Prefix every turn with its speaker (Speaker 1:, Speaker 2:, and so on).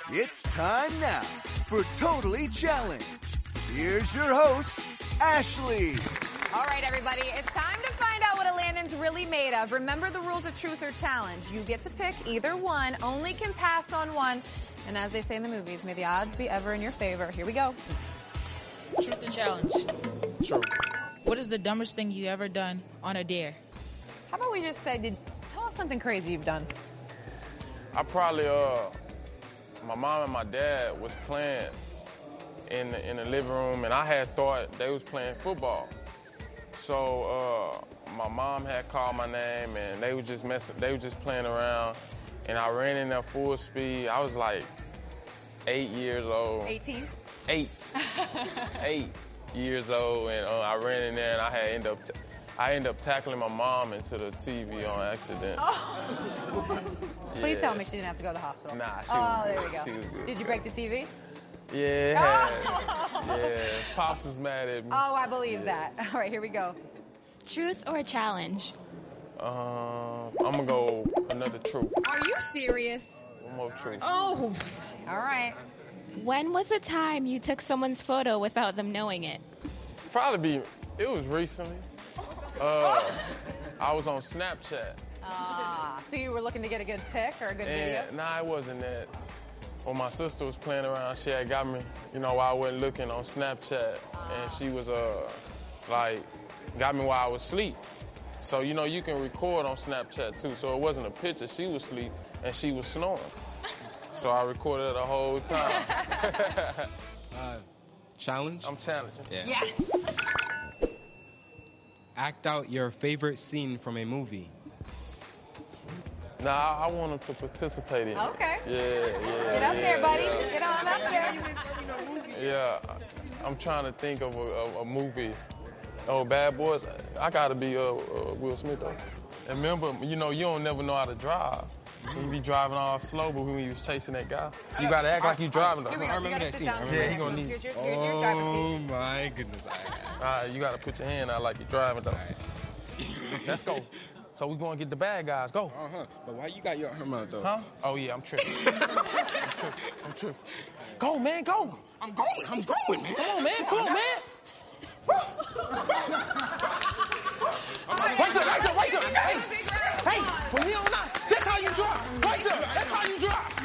Speaker 1: It's time now for Totally Challenge. Here's your host, Ashley.
Speaker 2: All right, everybody, it's time to find out what a Landon's really made of. Remember the rules of truth or challenge. You get to pick either one, only can pass on one. And as they say in the movies, may the odds be ever in your favor. Here we go.
Speaker 3: Truth or challenge?
Speaker 4: Sure.
Speaker 3: What is the dumbest thing you ever done on a dare?
Speaker 2: How about we just say, tell us something crazy you've done.
Speaker 4: I probably, my mom and my dad was playing in the living room, and I had thought they was playing football. So my mom had called my name, and they were just playing around, and I ran in there full speed. I was like 8 years old.
Speaker 2: 18?
Speaker 4: 8. 8 years old, and I ran in there, and I ended up tackling my mom into the TV on accident.
Speaker 2: Oh. Please tell me she didn't have to go to the hospital.
Speaker 4: Nah, she
Speaker 2: there we go.
Speaker 4: She was good.
Speaker 2: Did you break the TV?
Speaker 4: Yeah. Yeah. Pops was mad at me.
Speaker 2: Oh, I believe that. All right, here we go.
Speaker 5: Truth or challenge?
Speaker 4: I'm gonna go another truth.
Speaker 2: Are you serious?
Speaker 4: One more truth.
Speaker 2: Oh, all right.
Speaker 5: When was the time you took someone's photo without them knowing it?
Speaker 4: It was recently. I was on Snapchat.
Speaker 2: So you were looking to get a good pic or a good video?
Speaker 4: Nah, it wasn't that. When my sister was playing around, she had got me, while I wasn't looking on Snapchat. And she was, got me while I was asleep. So, you can record on Snapchat, too. So it wasn't a picture. She was asleep, and she was snoring. So I recorded it the whole time.
Speaker 6: Challenge?
Speaker 4: I'm challenging.
Speaker 6: Yeah.
Speaker 2: Yes.
Speaker 6: Act out your favorite scene from a movie.
Speaker 4: Nah, I want them to participate in it.
Speaker 2: Okay.
Speaker 4: Yeah.
Speaker 2: Get up there, buddy. Get on up there.
Speaker 4: Yeah, I'm trying to think of a movie. Oh, Bad Boys. I gotta be Will Smith though. And remember, you don't never know how to drive. You be driving all slow, but when you was chasing that guy, you gotta act like you driving though.
Speaker 2: Here we go.
Speaker 6: I remember that scene.
Speaker 4: Yeah, he gonna need.
Speaker 2: Here's your driver's
Speaker 6: Oh
Speaker 2: seat.
Speaker 6: my goodness.
Speaker 4: You gotta put your hand out like you're driving though. Let's go. So we gonna get the bad guys. Go.
Speaker 6: But why you got your arm out though?
Speaker 4: Huh? Oh yeah, I'm tripping. I'm tripping. Go, man, go.
Speaker 6: I'm going, man.
Speaker 4: Come on, man. Come on, man. Right there. Hey, from here on out, that's how you drive. Right there, that's how you drive.